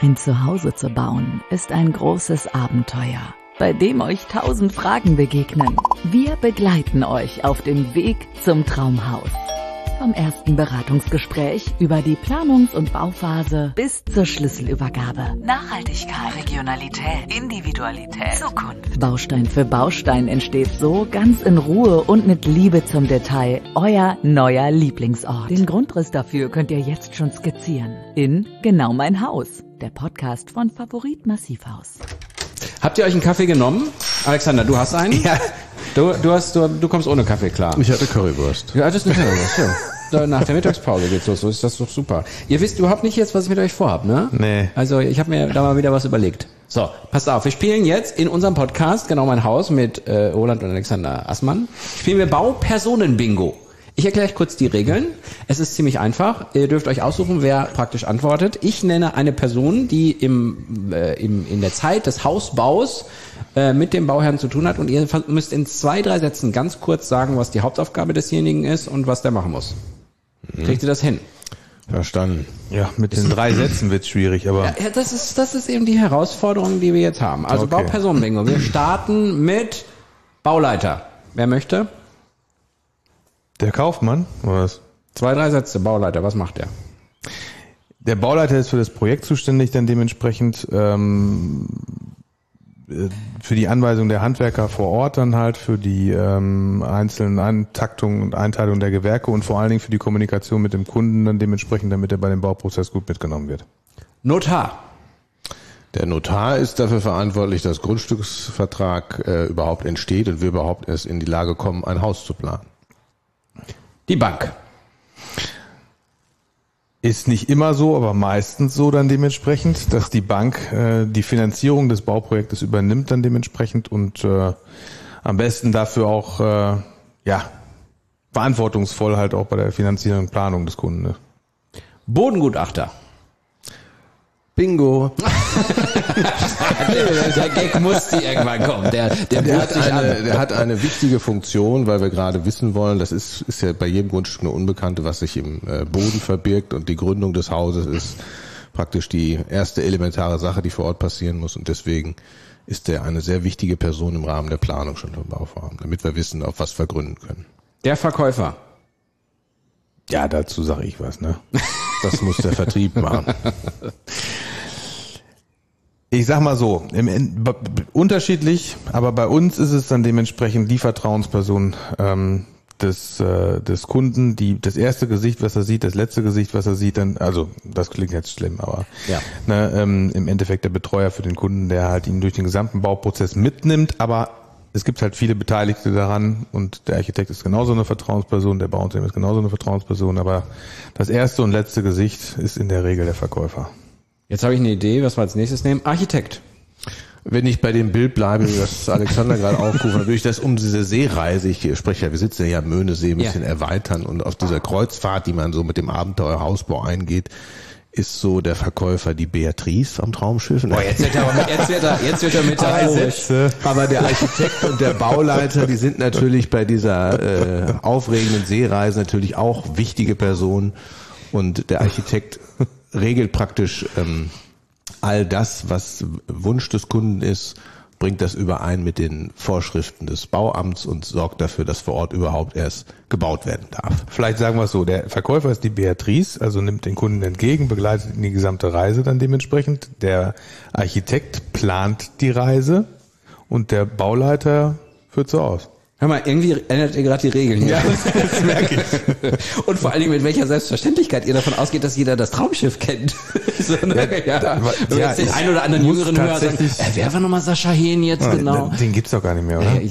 Ein Zuhause zu bauen ist ein großes Abenteuer, bei dem euch 1000 Fragen begegnen. Wir begleiten euch auf dem Weg zum Traumhaus. Vom ersten Beratungsgespräch über die Planungs- und Bauphase bis zur Schlüsselübergabe. Nachhaltigkeit, Regionalität, Individualität, Zukunft. Baustein für Baustein entsteht so ganz in Ruhe und mit Liebe zum Detail euer neuer Lieblingsort. Den Grundriss dafür könnt ihr jetzt schon skizzieren. In Genau mein Haus, der Podcast von Favorit Massivhaus. Habt ihr euch einen Kaffee genommen? Alexander, du hast einen? Ja. Du kommst ohne Kaffee klar. Ich hatte Currywurst. Ja, das ist eine Currywurst, ja. Nach der Mittagspause geht's los, so ist das doch super. Ihr wisst überhaupt nicht jetzt, was ich mit euch vorhab, ne? Nee. Also ich habe mir da mal wieder was überlegt. So, passt auf, wir spielen jetzt in unserem Podcast Genau mein Haus mit Roland und Alexander Assmann. Spielen wir Baupersonen-Bingo. Ich erkläre euch kurz die Regeln. Es ist ziemlich einfach. Ihr dürft euch aussuchen, wer praktisch antwortet. Ich nenne eine Person, die in der Zeit des Hausbaus mit dem Bauherrn zu tun hat, und ihr müsst in 2-3 Sätzen ganz kurz sagen, was die Hauptaufgabe desjenigen ist und was der machen muss. Kriegt ihr das hin? Verstanden. Ja, mit den 3 Sätzen wird's schwierig, aber... Ja, das ist eben die Herausforderung, die wir jetzt haben. Also Okay. Baupersonenbingo. Wir starten mit Bauleiter. Wer möchte? Der Kaufmann, oder was? 2-3 Sätze, Bauleiter, was macht der? Der Bauleiter ist für das Projekt zuständig, dann dementsprechend für die Anweisung der Handwerker vor Ort, dann halt für die einzelnen Eintaktungen und Einteilung der Gewerke und vor allen Dingen für die Kommunikation mit dem Kunden dann dementsprechend, damit er bei dem Bauprozess gut mitgenommen wird. Notar. Der Notar ist dafür verantwortlich, dass Grundstücksvertrag überhaupt entsteht und wir überhaupt erst in die Lage kommen, ein Haus zu planen. Die Bank. Ist nicht immer so, aber meistens so dann dementsprechend, dass die Bank die Finanzierung des Bauprojektes übernimmt dann dementsprechend und am besten dafür auch verantwortungsvoll halt auch bei der finanziellen Planung des Kunden. Ne? Bodengutachter. Bingo. Der Gag musste irgendwann kommen. Der hat eine wichtige Funktion, weil wir gerade wissen wollen, das ist ja bei jedem Grundstück eine Unbekannte, was sich im Boden verbirgt, und die Gründung des Hauses ist praktisch die erste elementare Sache, die vor Ort passieren muss, und deswegen ist er eine sehr wichtige Person im Rahmen der Planung schon vom Bauvorhaben, damit wir wissen, auf was wir gründen können. Der Verkäufer. Ja, dazu sage ich was, ne? Das muss der Vertrieb machen. Ich sag mal so, unterschiedlich, aber bei uns ist es dann dementsprechend die Vertrauensperson des Kunden, das erste Gesicht, was er sieht, das letzte Gesicht, was er sieht, dann, also das klingt jetzt schlimm, aber ja. Im Endeffekt der Betreuer für den Kunden, der halt ihn durch den gesamten Bauprozess mitnimmt, aber es gibt halt viele Beteiligte daran, und der Architekt ist genauso eine Vertrauensperson, der Bauunternehmer ist genauso eine Vertrauensperson, aber das erste und letzte Gesicht ist in der Regel der Verkäufer. Jetzt habe ich eine Idee, was wir als nächstes nehmen. Architekt. Wenn ich bei dem Bild bleibe, das Alexander gerade aufruft, dann würde ich das um diese Seereise, ich spreche ja, wir sitzen ja am Möhnesee, ein bisschen erweitern, und auf dieser Kreuzfahrt, die man so mit dem Abenteuerhausbau eingeht, ist so der Verkäufer die Beatrice am Traumschiff. Boah, jetzt wird er metaphorisch. Aber der Architekt und der Bauleiter, die sind natürlich bei dieser aufregenden Seereise natürlich auch wichtige Personen, und der Architekt regelt praktisch all das, was Wunsch des Kunden ist, bringt das überein mit den Vorschriften des Bauamts und sorgt dafür, dass vor Ort überhaupt erst gebaut werden darf. Vielleicht sagen wir es so, der Verkäufer ist die Beatrice, also nimmt den Kunden entgegen, begleitet ihn die gesamte Reise dann dementsprechend. Der Architekt plant die Reise und der Bauleiter führt so aus. Hör mal, irgendwie ändert ihr gerade die Regeln hier. Ja, das merke ich. Und vor allen Dingen, mit welcher Selbstverständlichkeit ihr davon ausgeht, dass jeder das Traumschiff kennt. So, ne? Du jetzt den einen oder anderen jüngeren Hörer sagen, wer war nochmal Sascha Hehn jetzt genau? Den gibt's doch gar nicht mehr, oder?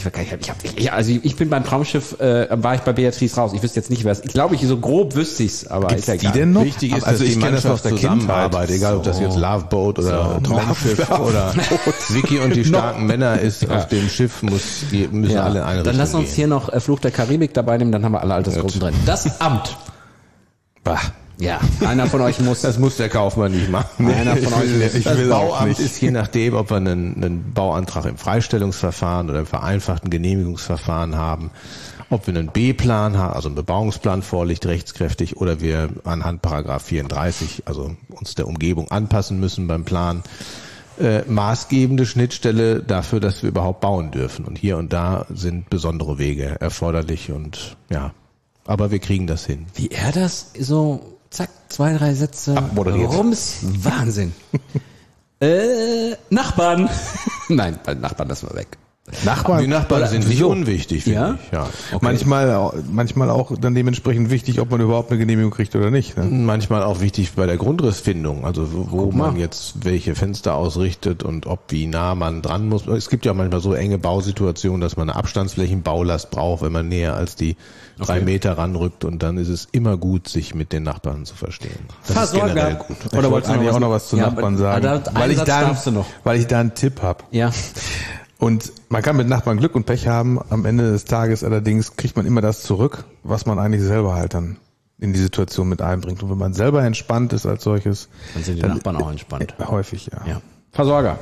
Ich bin beim Traumschiff, war ich bei Beatrice raus. Ich wüsste jetzt nicht, wer es. Ich glaube, so grob wüsste ich's, aber gibt's ist ja die denn noch? Wichtig ist, also dass die Mannschaft zusammenarbeitet, egal ob das jetzt Loveboat oder Traumschiff oder Vicky und die starken Männer ist, auf dem Schiff müssen alle in eine Richtung Dann lass uns gehen. hier noch Fluch der Karibik dabei nehmen, dann haben wir alle Altersgruppen drin. Das Amt. Bah. Ja, einer von euch muss. Das muss der Kaufmann nicht machen. Einer von euch muss. Das Bauamt ist je nachdem, ob wir einen Bauantrag im Freistellungsverfahren oder im vereinfachten Genehmigungsverfahren haben, ob wir einen B-Plan haben, also einen Bebauungsplan vorliegt, rechtskräftig, oder wir anhand Paragraph 34, also uns der Umgebung anpassen müssen beim Plan. Maßgebende Schnittstelle dafür, dass wir überhaupt bauen dürfen. Und hier und da sind besondere Wege erforderlich und ja, aber wir kriegen das hin. Wie er das so, zack, 2, 3 Sätze abmoderiert. Rums, Wahnsinn. Nachbarn. Nein, bei Nachbarn lassen wir weg. Die Nachbarn sind nicht unwichtig, finde ich. Ja. Okay. Manchmal auch dann dementsprechend wichtig, ob man überhaupt eine Genehmigung kriegt oder nicht. Ne? Manchmal auch wichtig bei der Grundrissfindung, also wo man jetzt welche Fenster ausrichtet und ob wie nah man dran muss. Es gibt ja manchmal so enge Bausituationen, dass man eine Abstandsflächenbaulast braucht, wenn man näher als die 3 Meter ranrückt, und dann ist es immer gut, sich mit den Nachbarn zu verstehen. Das ist generell gut. Oder wollte eigentlich auch noch was zu Nachbarn sagen? Weil ich da einen Tipp habe. Ja. Und man kann mit Nachbarn Glück und Pech haben. Am Ende des Tages allerdings kriegt man immer das zurück, was man eigentlich selber halt dann in die Situation mit einbringt. Und wenn man selber entspannt ist als solches, dann sind die Nachbarn auch entspannt. Häufig, ja. Versorger.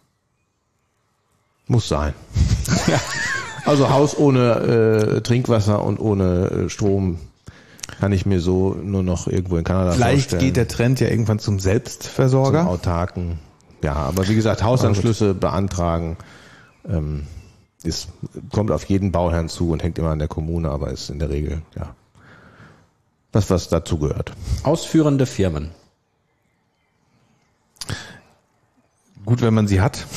Muss sein. Also Haus ohne Trinkwasser und ohne Strom kann ich mir so nur noch irgendwo in Kanada Vielleicht vorstellen. geht der Trend ja irgendwann zum Selbstversorger. Zum Autarken. Ja, aber wie gesagt, Hausanschlüsse beantragen, kommt auf jeden Bauherrn zu und hängt immer an der Kommune, aber ist in der Regel, ja, das, was dazu gehört. Ausführende Firmen. Gut, wenn man sie hat.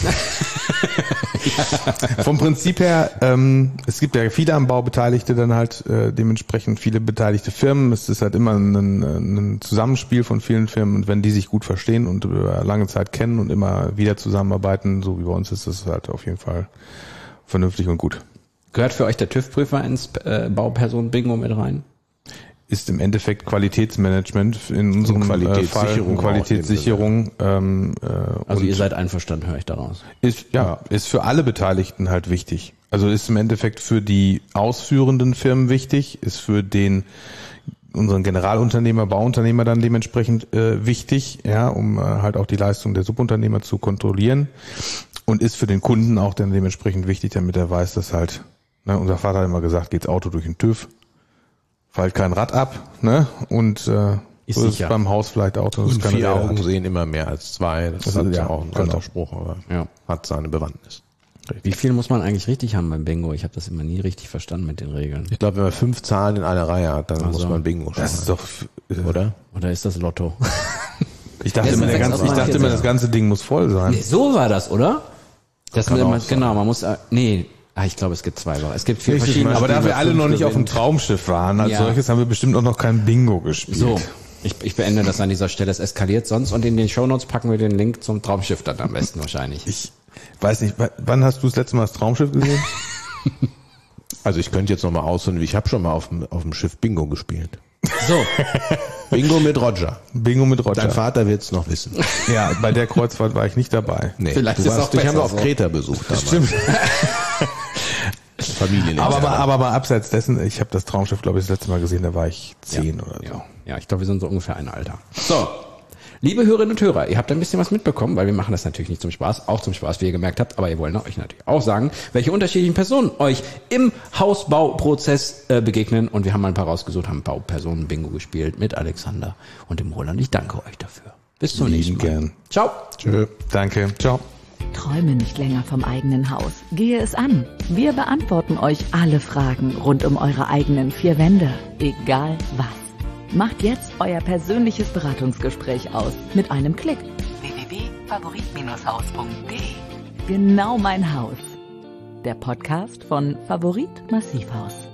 Vom Prinzip her, es gibt ja viele am Bau Beteiligte, dann halt dementsprechend viele beteiligte Firmen. Es ist halt immer ein Zusammenspiel von vielen Firmen, und wenn die sich gut verstehen und über lange Zeit kennen und immer wieder zusammenarbeiten, so wie bei uns, ist das halt auf jeden Fall vernünftig und gut. Gehört für euch der TÜV-Prüfer ins Baupersonen-Bingo mit rein? Ist im Endeffekt Qualitätsmanagement in unserem Qualitätssicherung Fall, Qualitätssicherung. Also ihr seid einverstanden, höre ich daraus. Ist für alle Beteiligten halt wichtig. Also ist im Endeffekt für die ausführenden Firmen wichtig, ist für unseren Generalunternehmer, Bauunternehmer dann dementsprechend wichtig, ja, um halt auch die Leistung der Subunternehmer zu kontrollieren, und ist für den Kunden auch dann dementsprechend wichtig, damit er weiß, dass halt, ne, unser Vater hat immer gesagt, geht's Auto durch den TÜV, fällt kein Rad ab, ne? Und so ist es beim Haus vielleicht auch. Und 4 Augen sehen immer mehr als 2. Das ist ja auch ein alter Spruch, aber hat seine Bewandtnis. Wie viel muss man eigentlich richtig haben beim Bingo? Ich habe das immer nie richtig verstanden mit den Regeln. Ich glaube, wenn man 5 Zahlen in einer Reihe hat, dann muss man Bingo spielen. Das ist doch, oder? Oder ist das Lotto? Ich dachte immer, das ganze Ding muss voll sein. Nee, so war das, oder? Das man muss, ich glaube, es gibt 2. Es gibt 4 verschiedene. Aber da wir alle noch nicht auf dem Traumschiff waren, als solches haben wir bestimmt auch noch kein Bingo gespielt. So, ich beende das an dieser Stelle. Es eskaliert sonst, und in den Shownotes packen wir den Link zum Traumschiff dann am besten wahrscheinlich. Ich weiß nicht, wann hast du das letzte Mal das Traumschiff gesehen? Also ich könnte jetzt noch mal ausholen, ich habe schon mal auf dem Schiff Bingo gespielt. So. Bingo mit Roger. Bingo mit Roger. Dein Vater wird's noch wissen. Ja, bei der Kreuzfahrt war ich nicht dabei. Nee, vielleicht ist es auch dich haben wir besser auf Kreta besucht. Das stimmt. Familien. Aber mal abseits dessen, ich habe das Traumschiff, glaube ich, das letzte Mal gesehen, da war ich 10 oder so. Ja, ich glaube, wir sind so ungefähr ein Alter. So. Liebe Hörerinnen und Hörer, ihr habt ein bisschen was mitbekommen, weil wir machen das natürlich nicht zum Spaß, auch zum Spaß, wie ihr gemerkt habt, aber wir wollen euch natürlich auch sagen, welche unterschiedlichen Personen euch im Hausbauprozess begegnen, und wir haben mal ein paar rausgesucht, haben Baupersonen-Bingo gespielt mit Alexander und dem Roland. Ich danke euch dafür. Bis zum nächsten Mal. Gern. Ciao. Tschö. Danke. Ciao. Träume nicht länger vom eigenen Haus. Gehe es an. Wir beantworten euch alle Fragen rund um eure eigenen 4 Wände. Egal was. Macht jetzt euer persönliches Beratungsgespräch aus mit einem Klick. www.favorit-haus.de. Genau mein Haus. Der Podcast von Favorit Massivhaus.